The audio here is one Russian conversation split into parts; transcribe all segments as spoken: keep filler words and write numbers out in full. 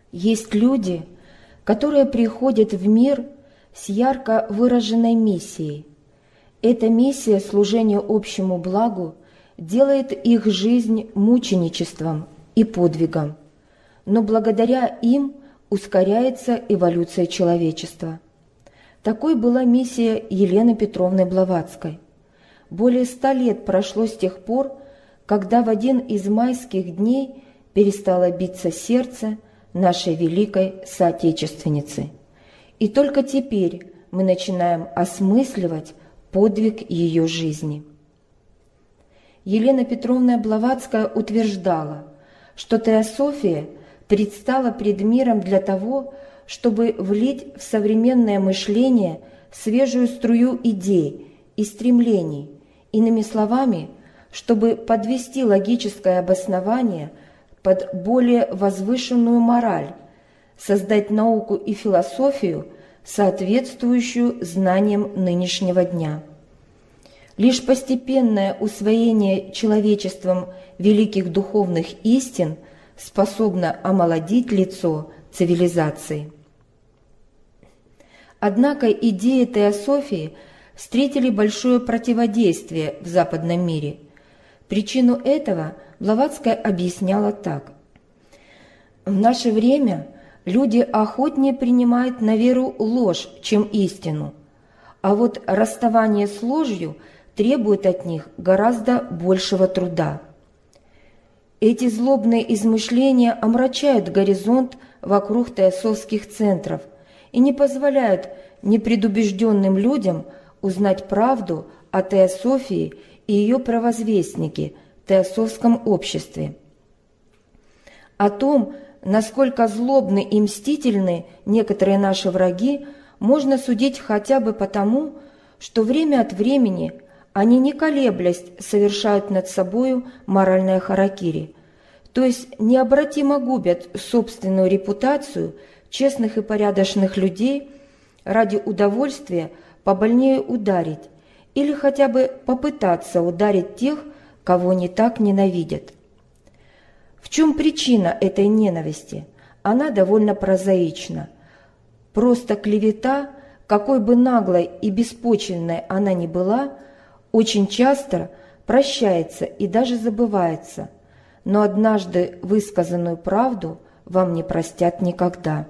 Есть люди, которые приходят в мир с ярко выраженной миссией. Эта миссия служения общему благу делает их жизнь мученичеством и подвигом, но благодаря им ускоряется эволюция человечества. Такой была миссия Елены Петровны Блаватской. Более ста лет прошло с тех пор, когда в один из майских дней перестало биться сердце нашей великой соотечественницы. И только теперь мы начинаем осмысливать подвиг ее жизни. Елена Петровна Блаватская утверждала, что теософия предстала пред миром для того, чтобы влить в современное мышление свежую струю идей и стремлений, иными словами, чтобы подвести логическое обоснование под более возвышенную мораль, создать науку и философию, соответствующую знаниям нынешнего дня. Лишь постепенное усвоение человечеством великих духовных истин способно омолодить лицо цивилизации. Однако идеи теософии встретили большое противодействие в западном мире. Причину этого Блаватская объясняла так. В наше время люди охотнее принимают на веру ложь, чем истину, а вот расставание с ложью требует от них гораздо большего труда. Эти злобные измышления омрачают горизонт вокруг теософских центров и не позволяют непредубежденным людям узнать правду о теософии и ее провозвестнике, теософском обществе. О том, насколько злобны и мстительны некоторые наши враги, можно судить хотя бы потому, что время от времени они, не колеблясь, совершают над собою моральное харакири, то есть необратимо губят собственную репутацию честных и порядочных людей ради удовольствия побольнее ударить или хотя бы попытаться ударить тех, кого не так ненавидят. В чем причина этой ненависти? Она довольно прозаична. Просто клевета, какой бы наглой и беспочвенной она ни была, очень часто прощается и даже забывается, но однажды высказанную правду вам не простят никогда.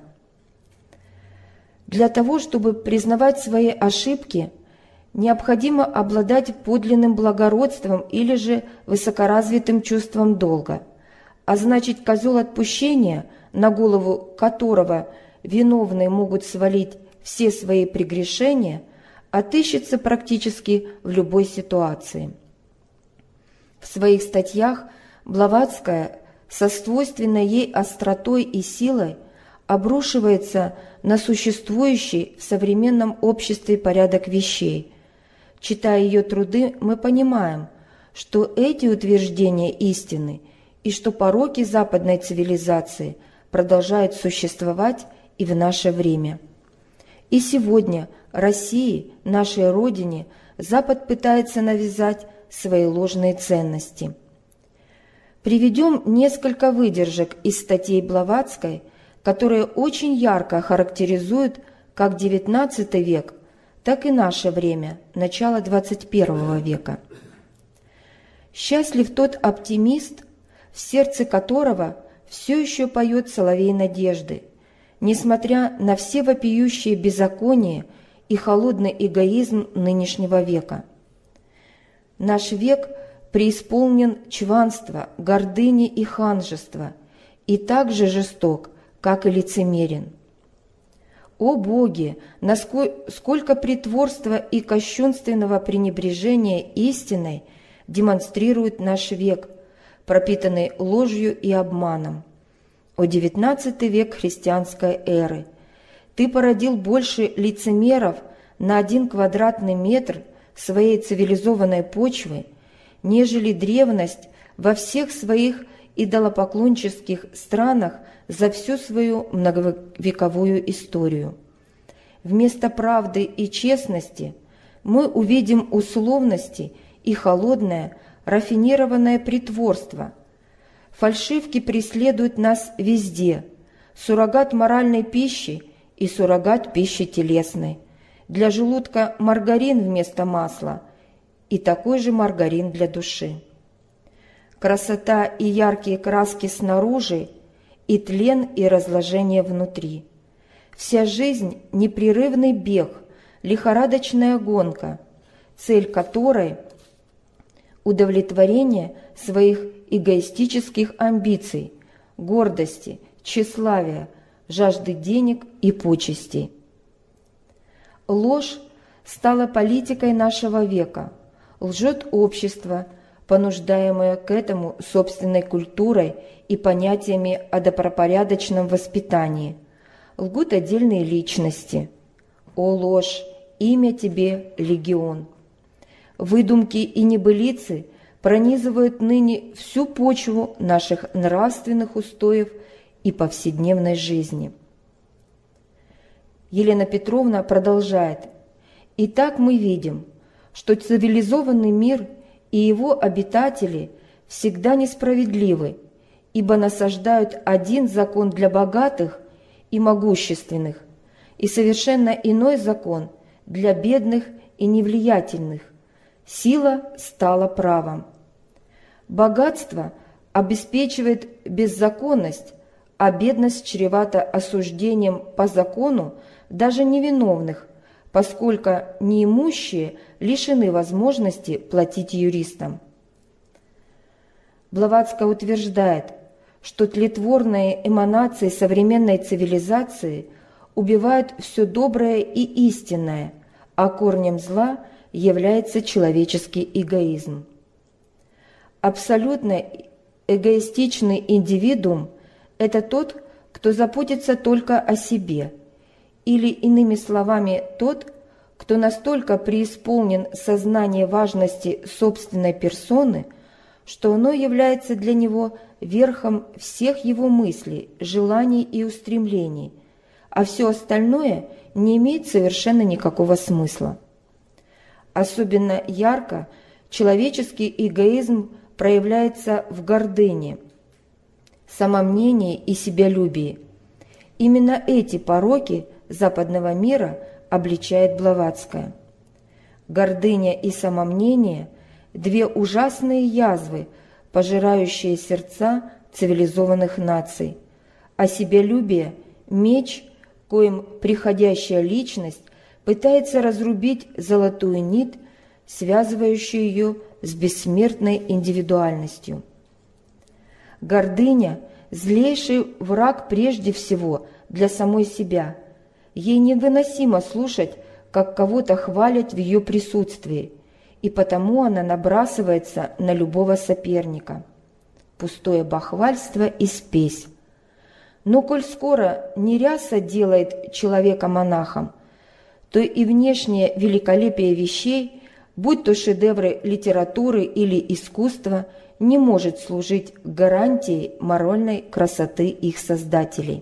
Для того, чтобы признавать свои ошибки, необходимо обладать подлинным благородством или же высокоразвитым чувством долга, а значит, козел отпущения, на голову которого виновные могут свалить все свои прегрешения, отыщется практически в любой ситуации. В своих статьях Блаватская со свойственной ей остротой и силой обрушивается на существующий в современном обществе порядок вещей. Читая ее труды, мы понимаем, что эти утверждения истины и что пороки западной цивилизации продолжают существовать и в наше время. И сегодня России, нашей Родине, Запад пытается навязать свои ложные ценности. Приведем несколько выдержек из статей Блаватской, которые очень ярко характеризуют как девятнадцатый век, так и наше время, начало двадцать первого века. «Счастлив тот оптимист, в сердце которого все еще поет соловей надежды, несмотря на все вопиющие беззакония и холодный эгоизм нынешнего века. Наш век преисполнен чванства, гордыни и ханжества, и так же жесток, как и лицемерен. О боги, насколько притворства и кощунственного пренебрежения истиной демонстрирует наш век, пропитанный ложью и обманом. О девятнадцатый век христианской эры! Ты породил больше лицемеров на один квадратный метр своей цивилизованной почвы, нежели древность во всех своих идолопоклонческих странах за всю свою многовековую историю. Вместо правды и честности мы увидим условности и холодное, рафинированное притворство. Фальшивки преследуют нас везде, суррогат моральной пищи и суррогат пищи телесной, для желудка маргарин вместо масла и такой же маргарин для души. Красота и яркие краски снаружи и тлен и разложение внутри. Вся жизнь – непрерывный бег, лихорадочная гонка, цель которой – удовлетворение своих эгоистических амбиций, гордости, тщеславия, жажды денег и почестей. Ложь стала политикой нашего века, лжет общество, понуждаемое к этому собственной культурой и понятиями о добропорядочном воспитании. Лгут отдельные личности. О ложь, имя тебе легион. Выдумки и небылицы пронизывают ныне всю почву наших нравственных устоев и повседневной жизни. Елена Петровна продолжает. Итак, мы видим, что цивилизованный мир и его обитатели всегда несправедливы, ибо насаждают один закон для богатых и могущественных и совершенно иной закон для бедных и невлиятельных. Сила стала правом. Богатство обеспечивает беззаконность, а бедность чревата осуждением по закону даже невиновных, поскольку неимущие лишены возможности платить юристам. Блаватская утверждает, что тлетворные эманации современной цивилизации убивают все доброе и истинное, а корнем зла является человеческий эгоизм. Абсолютно эгоистичный индивидуум – это тот, кто заботится только о себе, или, иными словами, тот, кто настолько преисполнен сознания важности собственной персоны, что оно является для него верхом всех его мыслей, желаний и устремлений, а все остальное не имеет совершенно никакого смысла. Особенно ярко человеческий эгоизм проявляется в гордыне, самомнении и себялюбии. Именно эти пороки западного мира обличает Блаватская. Гордыня и самомнение – две ужасные язвы, пожирающие сердца цивилизованных наций, а себялюбие – меч, коим приходящая личность пытается разрубить золотую нить, связывающую ее с бессмертной индивидуальностью. Гордыня – злейший враг прежде всего для самой себя. Ей невыносимо слушать, как кого-то хвалят в ее присутствии, и потому она набрасывается на любого соперника. Пустое бахвальство и спесь. Но коль скоро не ряса делает человека монахом, то и внешнее великолепие вещей, будь то шедевры литературы или искусства, не может служить гарантией моральной красоты их создателей.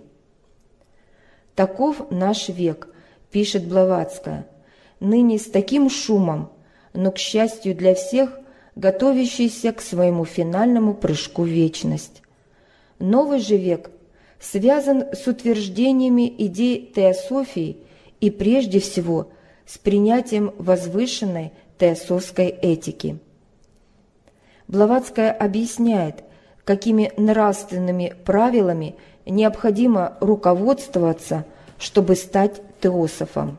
Таков наш век, пишет Блаватская, ныне с таким шумом, но, к счастью для всех, готовящийся к своему финальному прыжку в вечность. Новый же век связан с утверждениями идей теософии и прежде всего с принятием возвышенной теософской этики. Блаватская объясняет, какими нравственными правилами необходимо руководствоваться, чтобы стать теософом.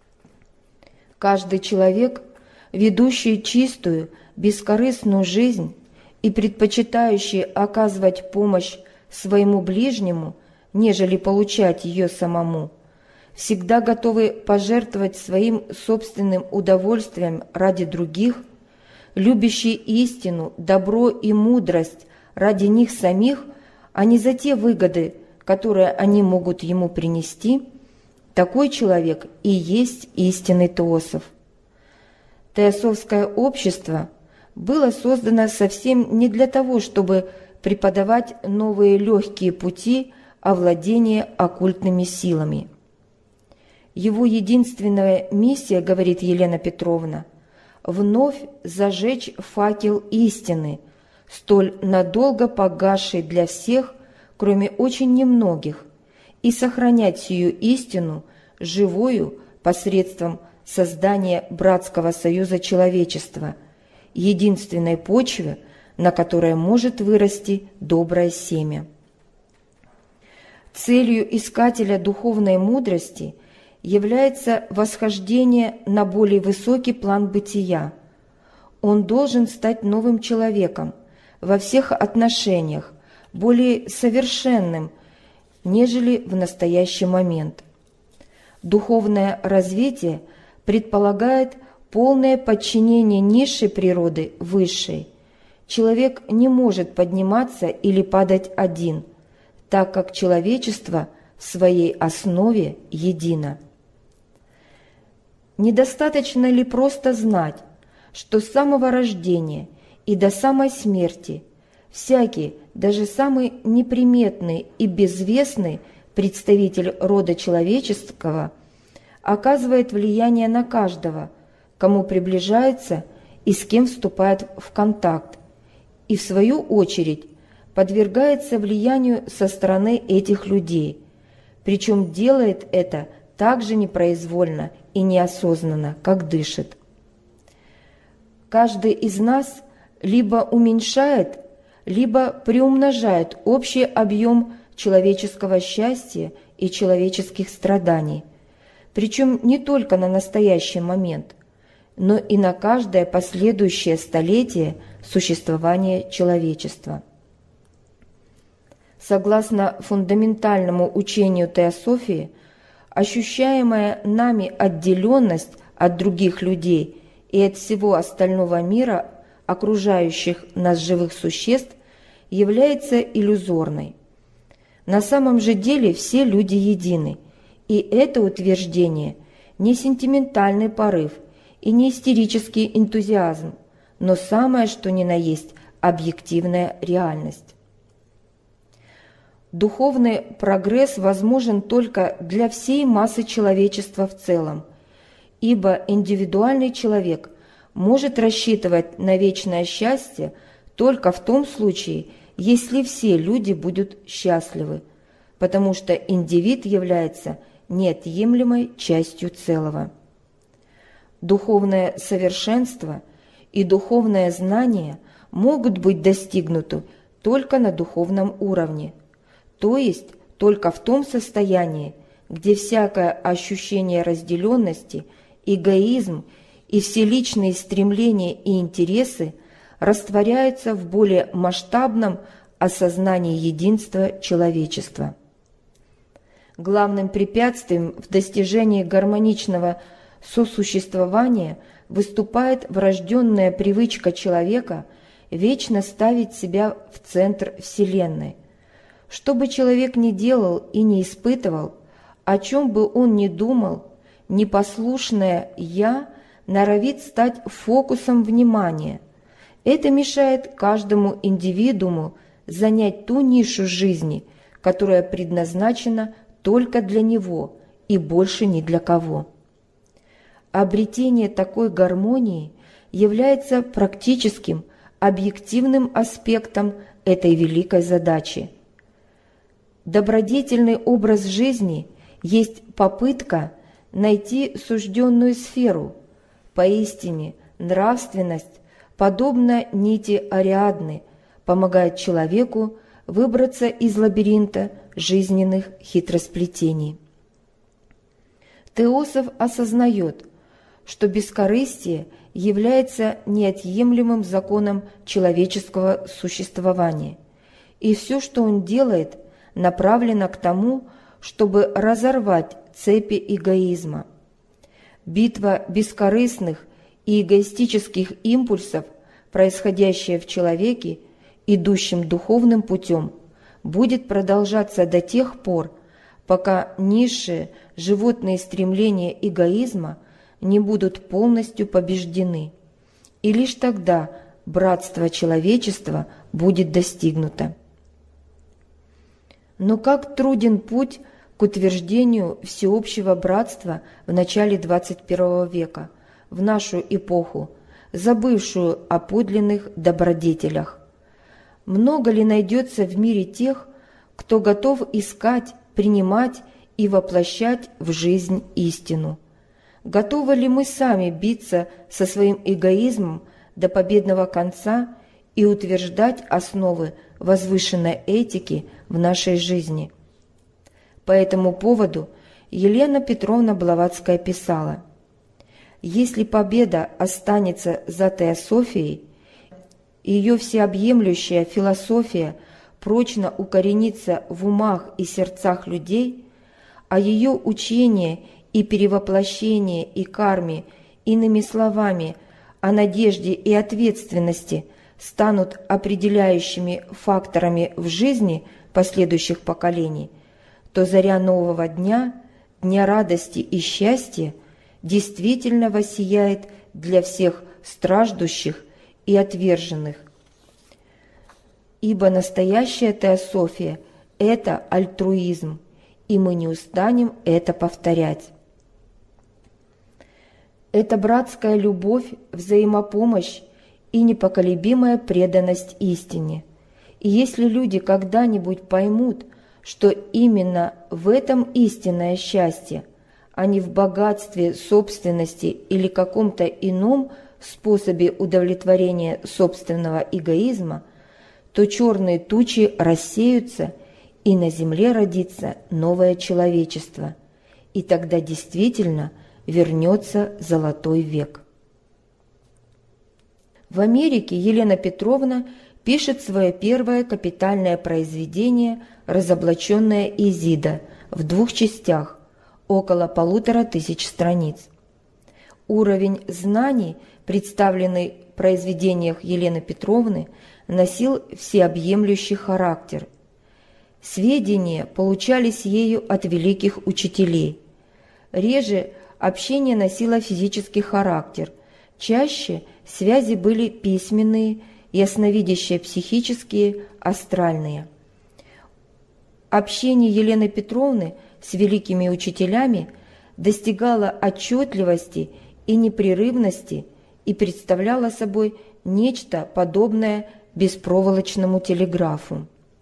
Каждый человек, ведущий чистую, бескорыстную жизнь и предпочитающий оказывать помощь своему ближнему, нежели получать ее самому, всегда готовый пожертвовать своим собственным удовольствием ради других, любящий истину, добро и мудрость ради них самих, а не за те выгоды, которые они могут ему принести, такой человек и есть истинный теософ. Теософское общество было создано совсем не для того, чтобы преподавать новые легкие пути овладения оккультными силами. Его единственная миссия, говорит Елена Петровна, вновь зажечь факел истины, столь надолго погасший для всех, кроме очень немногих, и сохранять сию истину живою посредством создания братского союза человечества, единственной почвы, на которой может вырасти доброе семя. Целью искателя духовной мудрости является восхождение на более высокий план бытия. Он должен стать новым человеком во всех отношениях, более совершенным, нежели в настоящий момент. Духовное развитие предполагает полное подчинение низшей природы высшей. Человек не может подниматься или падать один, так как человечество в своей основе едино. Недостаточно ли просто знать, что с самого рождения и до самой смерти всякий, даже самый неприметный и безвестный представитель рода человеческого оказывает влияние на каждого, кому приближается и с кем вступает в контакт, и в свою очередь подвергается влиянию со стороны этих людей, причем делает это так же непроизвольно и неосознанно, как дышит. Каждый из нас либо уменьшает, либо приумножает общий объем человеческого счастья и человеческих страданий, причем не только на настоящий момент, но и на каждое последующее столетие существования человечества. Согласно фундаментальному учению теософии, ощущаемая нами отделенность от других людей и от всего остального мира, окружающих нас живых существ, является иллюзорной. На самом же деле все люди едины, и это утверждение не сентиментальный порыв и не истерический энтузиазм, но самое что ни на есть объективная реальность. Духовный прогресс возможен только для всей массы человечества в целом, ибо индивидуальный человек может рассчитывать на вечное счастье только в том случае, если все люди будут счастливы, потому что индивид является неотъемлемой частью целого. Духовное совершенство и духовное знание могут быть достигнуты только на духовном уровне, то есть только в том состоянии, где всякое ощущение разделенности, эгоизм и все личные стремления и интересы растворяются в более масштабном осознании единства человечества. Главным препятствием в достижении гармоничного сосуществования выступает врожденная привычка человека вечно ставить себя в центр Вселенной. Что бы человек ни делал и не испытывал, о чем бы он ни думал, непослушное «я» норовит стать фокусом внимания. Это мешает каждому индивидууму занять ту нишу жизни, которая предназначена только для него и больше ни для кого. Обретение такой гармонии является практическим, объективным аспектом этой великой задачи. Добродетельный образ жизни есть попытка найти сужденную сферу. Поистине, нравственность, подобно нити Ариадны, помогает человеку выбраться из лабиринта жизненных хитросплетений. Теософ осознает, что бескорыстие является неотъемлемым законом человеческого существования, и все, что он делает, направлено к тому, чтобы разорвать цепи эгоизма. Битва бескорыстных и эгоистических импульсов, происходящая в человеке, идущем духовным путем, будет продолжаться до тех пор, пока низшие животные стремления эгоизма не будут полностью побеждены, и лишь тогда братство человечества будет достигнуто. Но как труден путь к утверждению всеобщего братства в начале двадцать первого века, в нашу эпоху, забывшую о подлинных добродетелях. Много ли найдется в мире тех, кто готов искать, принимать и воплощать в жизнь истину? Готовы ли мы сами биться со своим эгоизмом до победного конца и утверждать основы возвышенной этики в нашей жизни? По этому поводу Елена Петровна Блаватская писала: «Если победа останется за теософией, ее всеобъемлющая философия прочно укоренится в умах и сердцах людей, а ее учение и перевоплощение и карме, иными словами, о надежде и ответственности, станут определяющими факторами в жизни последующих поколений, то заря нового дня, дня радости и счастья, действительно воссияет для всех страждущих и отверженных. Ибо настоящая теософия – это альтруизм, и мы не устанем это повторять. Это братская любовь, взаимопомощь и непоколебимая преданность истине. И если люди когда-нибудь поймут, что именно в этом истинное счастье, а не в богатстве, собственности или каком-то ином способе удовлетворения собственного эгоизма, то черные тучи рассеются, и на земле родится новое человечество, и тогда действительно вернется золотой век. В Америке Елена Петровна пишет свое первое капитальное произведение «Разоблаченная Изида» в двух частях, около полутора тысяч страниц. Уровень знаний, представленный в произведениях Елены Петровны, носил всеобъемлющий характер. Сведения получались ею от великих учителей. Реже общение носило физический характер, чаще связи были письменные, ясновидящие психические, астральные. Общение Елены Петровны с великими учителями достигало отчетливости и непрерывности и представляло собой нечто подобное беспроволочному телеграфу.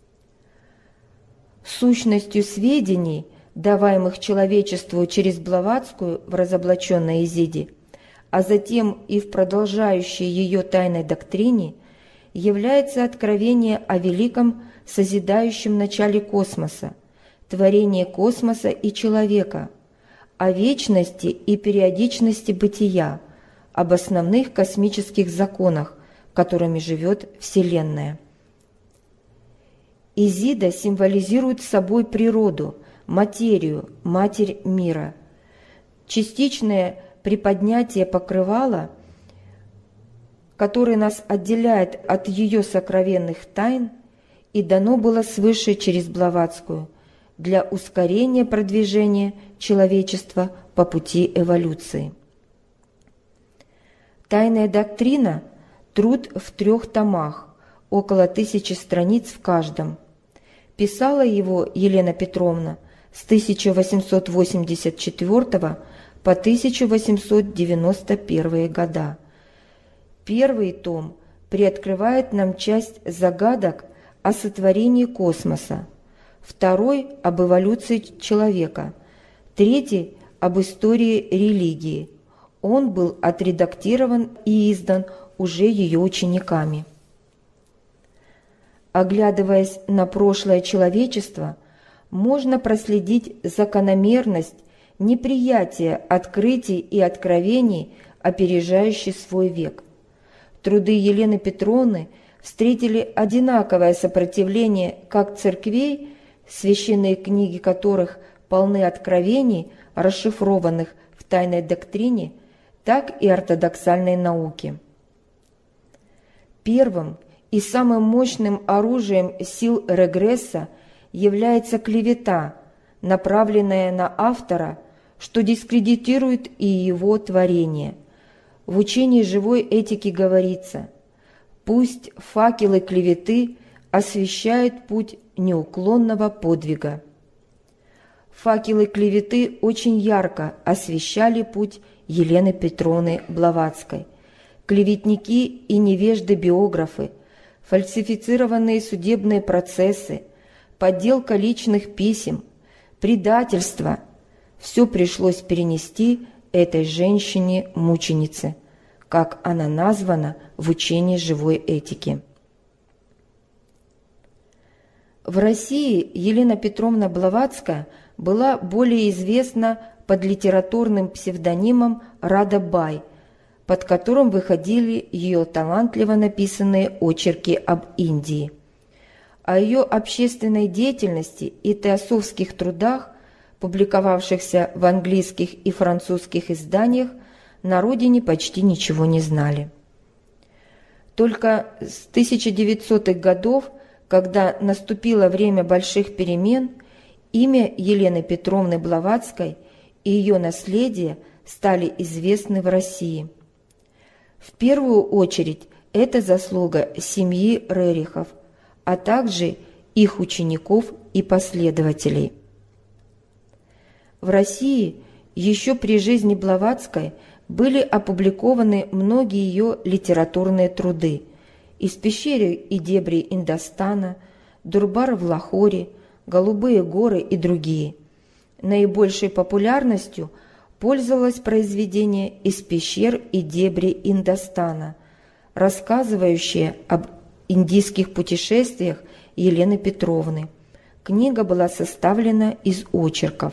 Сущностью сведений, даваемых человечеству через Блаватскую в «Разоблаченной Изиде», а затем и в продолжающей ее тайной доктрине, является откровение о великом созидающем начале космоса, творении космоса и человека, о вечности и периодичности бытия, об основных космических законах, которыми живет Вселенная. Изида символизирует собой природу, материю, матерь мира. Частичное приподнятие покрывала, которое нас отделяет от ее сокровенных тайн, и дано было свыше через Блаватскую для ускорения продвижения человечества по пути эволюции. Тайная доктрина – труд в трех томах, около тысячи страниц в каждом. Писала его Елена Петровна с тысяча восемьсот восемьдесят четвёртого по тысяча восемьсот девяносто первые года. Первый том приоткрывает нам часть загадок о сотворении космоса, второй – об эволюции человека, третий – об истории религии. Он был отредактирован и издан уже ее учениками. Оглядываясь на прошлое человечества, можно проследить закономерность неприятия открытий и откровений, опережающей свой век. Труды Елены Петровны встретили одинаковое сопротивление как церквей, священные книги которых полны откровений, расшифрованных в тайной доктрине, так и ортодоксальной науки. Первым и самым мощным оружием сил регресса является клевета, направленная на автора, что дискредитирует и его творение. В учении живой этики говорится: «Пусть факелы клеветы освещают путь неуклонного подвига». Факелы клеветы очень ярко освещали путь Елены Петровны Блаватской. Клеветники и невежды-биографы, фальсифицированные судебные процессы, подделка личных писем, предательство – все пришлось перенести этой женщине-мученице, как она названа в учении живой этики. В России Елена Петровна Блаватская была более известна под литературным псевдонимом Рада Бай, под которым выходили ее талантливо написанные очерки об Индии. О ее общественной деятельности и теософских трудах, публиковавшихся в английских и французских изданиях, на родине почти ничего не знали. Только с тысяча девятисотых годов, когда наступило время больших перемен, имя Елены Петровны Блаватской и ее наследие стали известны в России. В первую очередь это заслуга семьи Рерихов, а также их учеников и последователей. В России еще при жизни Блаватской были опубликованы многие ее литературные труды «Из пещеры и дебри Индостана», «Дурбар в Лахоре», «Голубые горы» и другие. Наибольшей популярностью пользовалось произведение «Из пещер и дебри Индостана», рассказывающее об индийских путешествиях Елены Петровны. Книга была составлена из очерков.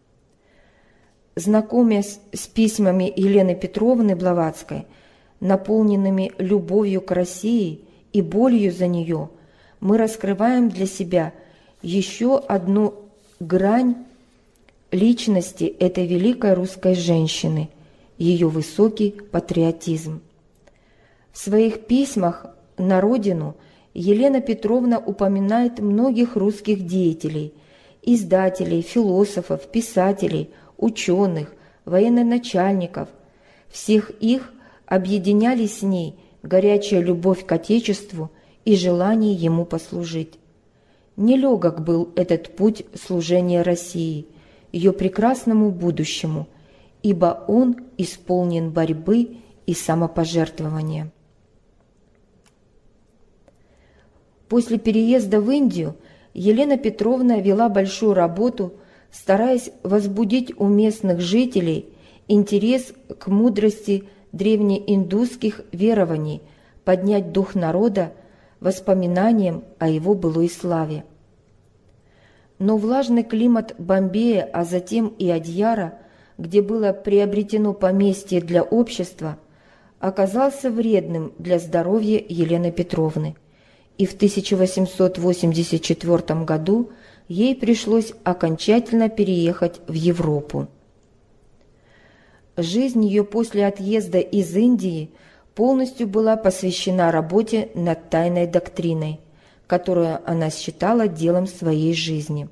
Знакомясь с письмами Елены Петровны Блаватской, наполненными любовью к России и болью за нее, мы раскрываем для себя еще одну грань личности этой великой русской женщины, ее высокий патриотизм. В своих письмах на родину Елена Петровна упоминает многих русских деятелей, издателей, философов, писателей, ученых, военачальников. Всех их объединяли с ней горячая любовь к Отечеству и желание ему послужить. Нелегок был этот путь служения России, ее прекрасному будущему, ибо он исполнен борьбы и самопожертвования. После переезда в Индию Елена Петровна вела большую работу, стараясь возбудить у местных жителей интерес к мудрости древнеиндусских верований, поднять дух народа воспоминанием о его былой славе. Но влажный климат Бомбея, а затем и Адьяра, где было приобретено поместье для общества, оказался вредным для здоровья Елены Петровны, и в тысяча восемьсот восемьдесят четвёртом году ей пришлось окончательно переехать в Европу. Жизнь ее после отъезда из Индии полностью была посвящена работе над тайной доктриной, которую она считала делом своей жизни.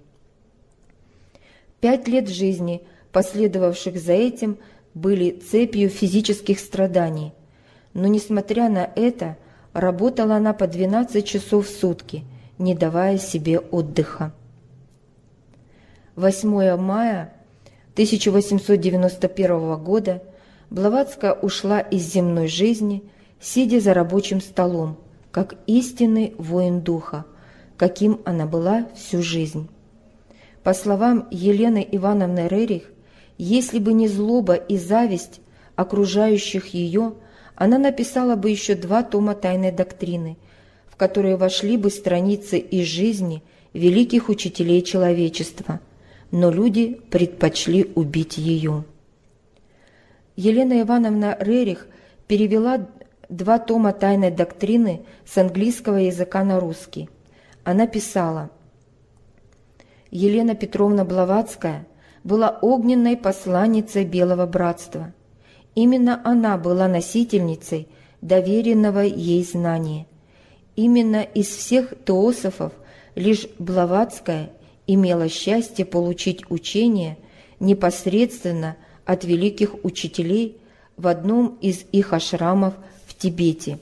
Пять лет жизни, последовавших за этим, были цепью физических страданий, но, несмотря на это, работала она по двенадцать часов в сутки, не давая себе отдыха. восьмого мая тысяча восемьсот девяносто первого года Блаватская ушла из земной жизни, сидя за рабочим столом, как истинный воин духа, каким она была всю жизнь. По словам Елены Ивановны Рерих, если бы не злоба и зависть окружающих ее, она написала бы еще два тома тайной доктрины, в которые вошли бы страницы из жизни великих учителей человечества, но люди предпочли убить ее. Елена Ивановна Рерих перевела два тома тайной доктрины с английского языка на русский. Она писала: «Елена Петровна Блаватская была огненной посланницей Белого Братства. Именно она была носительницей доверенного ей знания. Именно из всех теософов лишь Блаватская имела счастье получить учение непосредственно от великих учителей в одном из их ашрамов в Тибете.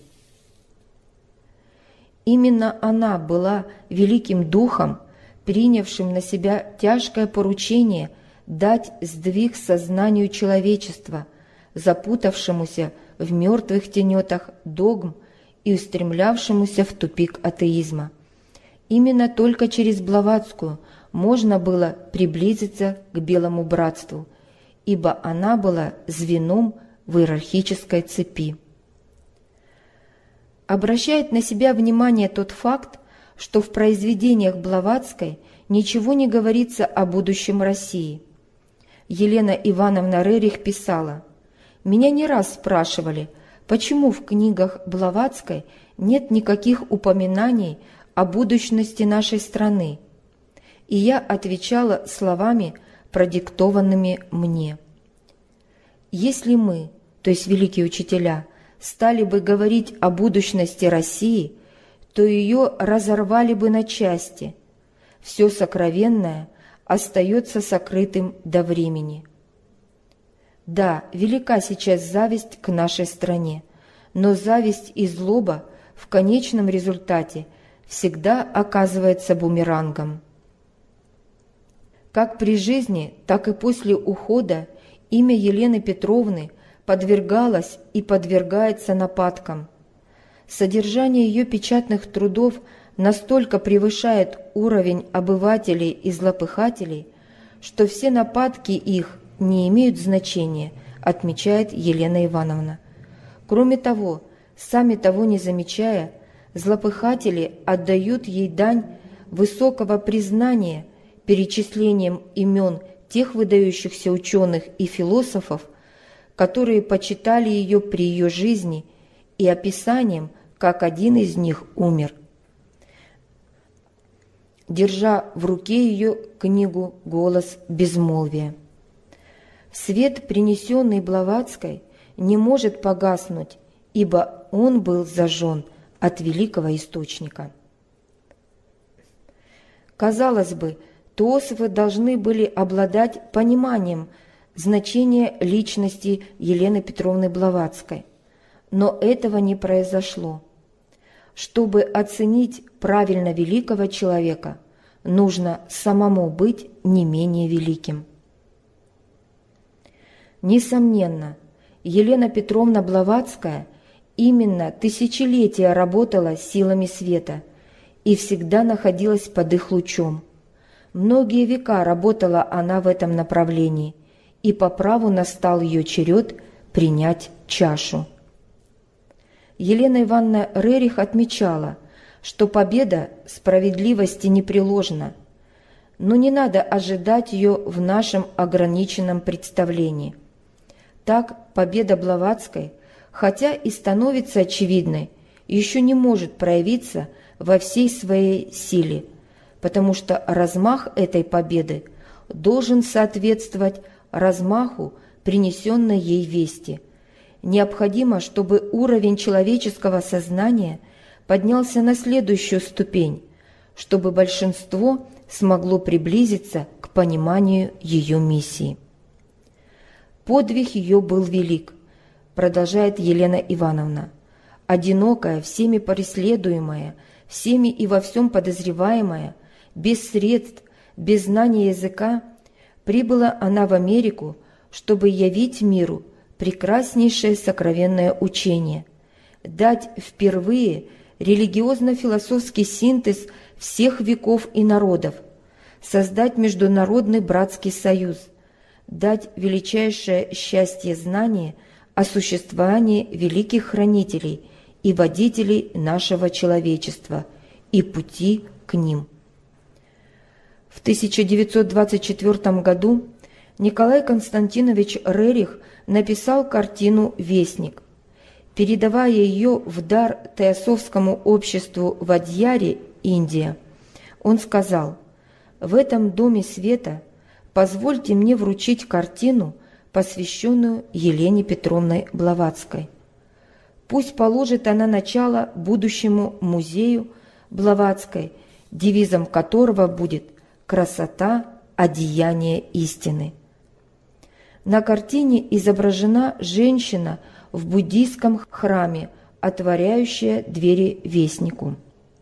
Именно она была великим духом, принявшим на себя тяжкое поручение дать сдвиг сознанию человечества, запутавшемуся в мертвых тенетах догм и устремлявшемуся в тупик атеизма. Именно только через Блаватскую можно было приблизиться к Белому братству, ибо она была звеном в иерархической цепи. Обращает на себя внимание тот факт, что в произведениях Блаватской ничего не говорится о будущем России. Елена Ивановна Рерих писала: «Меня не раз спрашивали, почему в книгах Блаватской нет никаких упоминаний о будущности нашей страны, и я отвечала словами, продиктованными мне. Если мы, то есть великие учителя, стали бы говорить о будущности России, то ее разорвали бы на части. Все сокровенное остается сокрытым до времени». Да, велика сейчас зависть к нашей стране, но зависть и злоба в конечном результате всегда оказывается бумерангом. Как при жизни, так и после ухода имя Елены Петровны подвергалось и подвергается нападкам. Содержание ее печатных трудов настолько превышает уровень обывателей и злопыхателей, что все нападки их не имеют значения, отмечает Елена Ивановна. Кроме того, сами того не замечая, злопыхатели отдают ей дань высокого признания перечислением имен тех выдающихся ученых и философов, которые почитали ее при ее жизни, и описанием, как один из них умер. Держа в руке ее книгу «Голос безмолвия». Свет, принесенный Блаватской, не может погаснуть, ибо он был зажжен от великого источника. Казалось бы, теософы должны были обладать пониманием значения личности Елены Петровны Блаватской, но этого не произошло. Чтобы оценить правильно великого человека, нужно самому быть не менее великим. Несомненно, Елена Петровна Блаватская именно тысячелетия работала силами света и всегда находилась под их лучом. Многие века работала она в этом направлении, и по праву настал ее черед принять чашу. Елена Ивановна Рерих отмечала, что победа справедливости непреложна, но не надо ожидать ее в нашем ограниченном представлении. Так, победа Блаватской, хотя и становится очевидной, еще не может проявиться во всей своей силе, потому что размах этой победы должен соответствовать размаху принесенной ей вести. Необходимо, чтобы уровень человеческого сознания поднялся на следующую ступень, чтобы большинство смогло приблизиться к пониманию ее миссии. Подвиг ее был велик, продолжает Елена Ивановна. Одинокая, всеми преследуемая, всеми и во всем подозреваемая, без средств, без знания языка, прибыла она в Америку, чтобы явить миру прекраснейшее сокровенное учение, дать впервые религиозно-философский синтез всех веков и народов, создать международный братский союз, дать величайшее счастье знания о существовании великих хранителей и водителей нашего человечества и пути к ним. В тысяча девятьсот двадцать четвёртом году Николай Константинович Рерих написал картину «Вестник». Передавая ее в дар Теософскому обществу в Адьяре, Индия, он сказал: «В этом доме света позвольте мне вручить картину, посвященную Елене Петровне Блаватской. Пусть положит она начало будущему музею Блаватской, девизом которого будет «Красота одеяния истины». На картине изображена женщина в буддийском храме, отворяющая двери вестнику.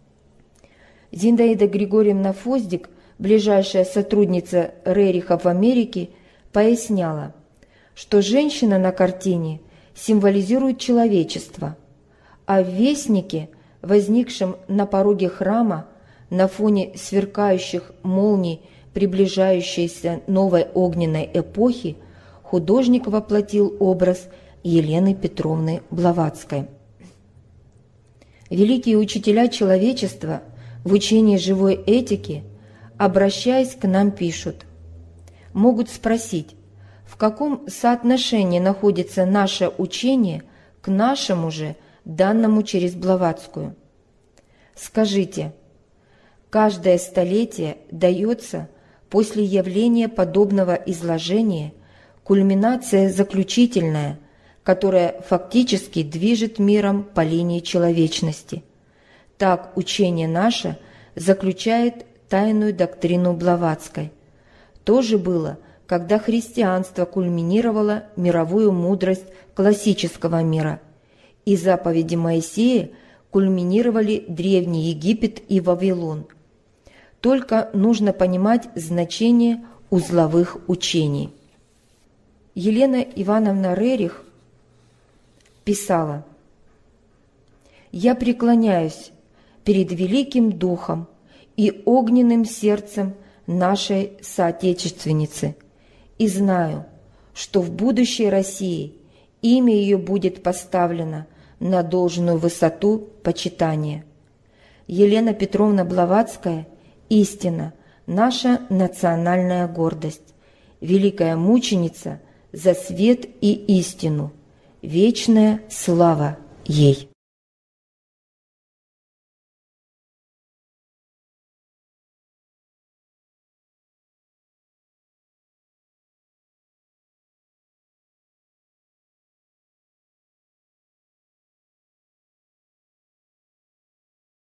Зинаида Григорьевна Фоздик, ближайшая сотрудница Рериха в Америке, поясняла, что женщина на картине символизирует человечество, а в вестнике, возникшем на пороге храма на фоне сверкающих молний приближающейся новой огненной эпохи художник воплотил образ Елены Петровны Блаватской. Великие учителя человечества в учении живой этики, обращаясь к нам, пишут: могут спросить, в каком соотношении находится наше учение к нашему же, данному через Блаватскую. Скажите, каждое столетие дается после явления подобного изложения кульминация заключительная, которая фактически движет миром по линии человечности. Так учение наше заключает тайную доктрину Блаватской. То же было, когда христианство кульминировало мировую мудрость классического мира, и заповеди Моисея кульминировали Древний Египет и Вавилон. Только нужно понимать значение узловых учений. Елена Ивановна Рерих писала: «Я преклоняюсь перед великим духом и огненным сердцем нашей соотечественницы и знаю, что в будущей России имя ее будет поставлено на должную высоту почитания. Елена Петровна Блаватская – истина, наша национальная гордость, великая мученица за свет и истину, вечная слава ей».